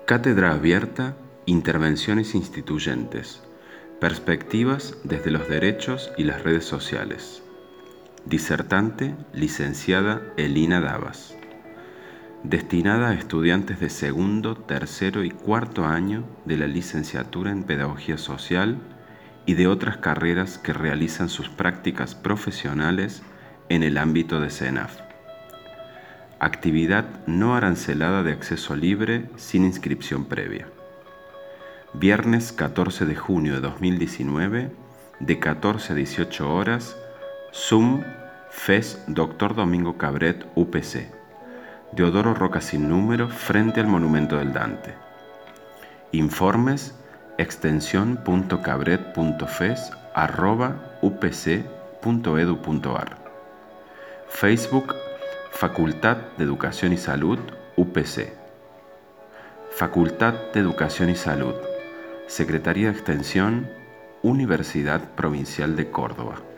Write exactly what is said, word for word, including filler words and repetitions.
Cátedra abierta, intervenciones instituyentes, perspectivas desde los derechos y las redes sociales. Disertante, licenciada Elina Davas. Destinada a estudiantes de segundo, tercero y cuarto año de la licenciatura en Pedagogía Social y de otras carreras que realizan sus prácticas profesionales en el ámbito de SENAF. Actividad no arancelada de acceso libre sin inscripción previa. Viernes catorce de junio de dos mil diecinueve, de catorce a dieciocho horas, Zoom, F E S Doctor Domingo Cabret, U P C. Deodoro Roca sin número, frente al Monumento del Dante. Informes, extensión punto cabret punto fes arroba upc punto edu punto ar. Facebook, Facultad de Educación y Salud, U P C. Facultad de Educación y Salud, Secretaría de Extensión, Universidad Provincial de Córdoba.